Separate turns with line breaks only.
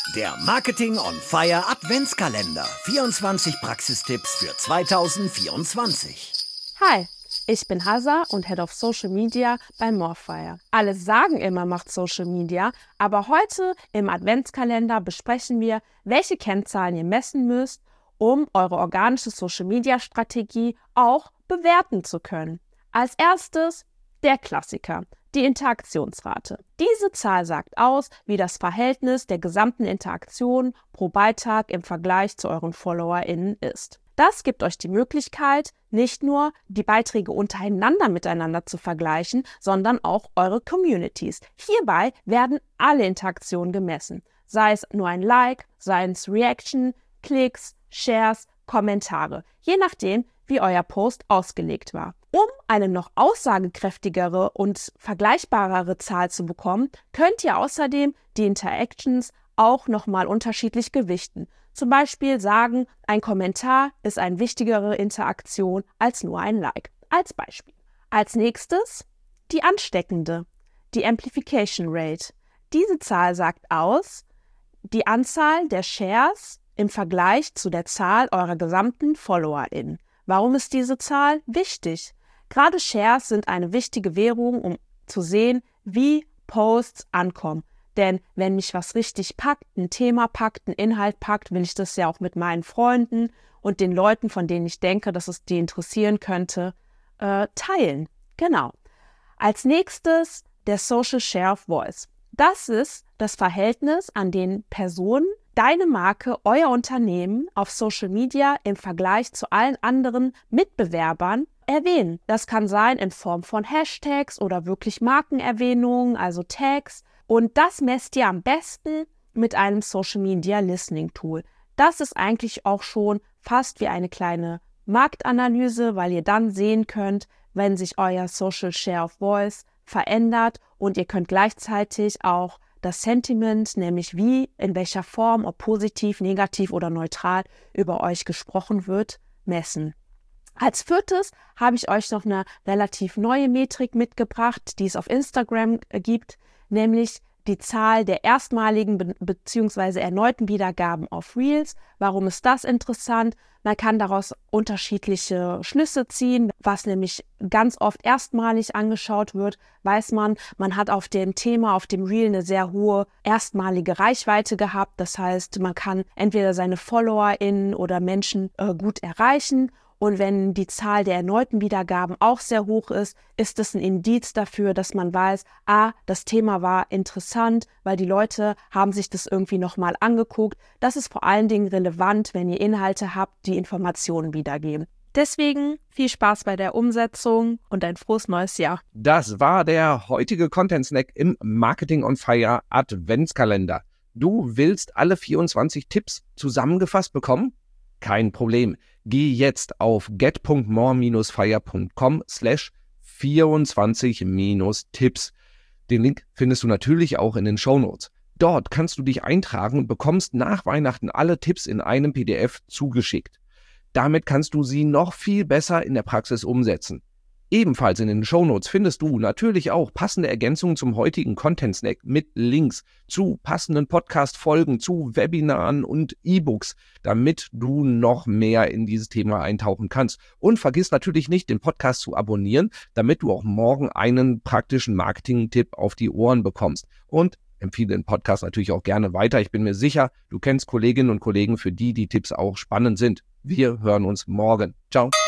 Der Marketing on Fire Adventskalender. 24 Praxistipps für 2024.
Hi, ich bin Hazza und Head of Social Media bei Morfire. Alle sagen immer, macht Social Media, aber heute im Adventskalender besprechen wir, welche Kennzahlen ihr messen müsst, um eure organische Social Media Strategie auch bewerten zu können. Als erstes der Klassiker, die Interaktionsrate. Diese Zahl sagt aus, wie das Verhältnis der gesamten Interaktion pro Beitrag im Vergleich zu euren FollowerInnen ist. Das gibt euch die Möglichkeit, nicht nur die Beiträge untereinander miteinander zu vergleichen, sondern auch eure Communities. Hierbei werden alle Interaktionen gemessen, sei es nur ein Like, sei es Reaction, Klicks, Shares, Kommentare, je nachdem, wie euer Post ausgelegt war. Um eine noch aussagekräftigere und vergleichbarere Zahl zu bekommen, könnt ihr außerdem die Interactions auch nochmal unterschiedlich gewichten. Zum Beispiel sagen, ein Kommentar ist eine wichtigere Interaktion als nur ein Like. Als Beispiel. Als nächstes die ansteckende, die Amplification Rate. Diese Zahl sagt aus, die Anzahl der Shares im Vergleich zu der Zahl eurer gesamten FollowerInnen. Warum ist diese Zahl wichtig? Gerade Shares sind eine wichtige Währung, um zu sehen, wie Posts ankommen. Denn wenn mich was richtig packt, ein Thema packt, ein Inhalt packt, will ich das ja auch mit meinen Freunden und den Leuten, von denen ich denke, dass es die interessieren könnte, teilen. Genau. Als nächstes der Social Share of Voice. Das ist das Verhältnis, an den Personen deine Marke, euer Unternehmen auf Social Media im Vergleich zu allen anderen Mitbewerbern erwähnen. Das kann sein in Form von Hashtags oder wirklich Markenerwähnungen, also Tags. Und das messt ihr am besten mit einem Social Media Listening Tool. Das ist eigentlich auch schon fast wie eine kleine Marktanalyse, weil ihr dann sehen könnt, wenn sich euer Social Share of Voice verändert, und ihr könnt gleichzeitig auch das Sentiment, nämlich wie, in welcher Form, ob positiv, negativ oder neutral über euch gesprochen wird, messen. Als viertes habe ich euch noch eine relativ neue Metrik mitgebracht, die es auf Instagram gibt, nämlich die Zahl der erstmaligen bzw. erneuten Wiedergaben auf Reels. Warum ist das interessant? Man kann daraus unterschiedliche Schlüsse ziehen. Was nämlich ganz oft erstmalig angeschaut wird, weiß man hat auf dem Thema, auf dem Reel eine sehr hohe erstmalige Reichweite gehabt. Das heißt, man kann entweder seine FollowerInnen oder Menschen gut erreichen. Und wenn die Zahl der erneuten Wiedergaben auch sehr hoch ist, ist es ein Indiz dafür, dass man weiß, das Thema war interessant, weil die Leute haben sich das irgendwie nochmal angeguckt. Das ist vor allen Dingen relevant, wenn ihr Inhalte habt, die Informationen wiedergeben. Deswegen viel Spaß bei der Umsetzung und ein frohes neues Jahr.
Das war der heutige Content Snack im Marketing on Fire Adventskalender. Du willst alle 24 Tipps zusammengefasst bekommen? Kein Problem. Geh jetzt auf get.more-fire.com/24-Tipps. Den Link findest du natürlich auch in den Shownotes. Dort kannst du dich eintragen und bekommst nach Weihnachten alle Tipps in einem PDF zugeschickt. Damit kannst du sie noch viel besser in der Praxis umsetzen. Ebenfalls in den Shownotes findest du natürlich auch passende Ergänzungen zum heutigen Content Snack mit Links zu passenden Podcast-Folgen, zu Webinaren und E-Books, damit du noch mehr in dieses Thema eintauchen kannst. Und vergiss natürlich nicht, den Podcast zu abonnieren, damit du auch morgen einen praktischen Marketing-Tipp auf die Ohren bekommst. Und empfehle den Podcast natürlich auch gerne weiter. Ich bin mir sicher, du kennst Kolleginnen und Kollegen, für die die Tipps auch spannend sind. Wir hören uns morgen. Ciao.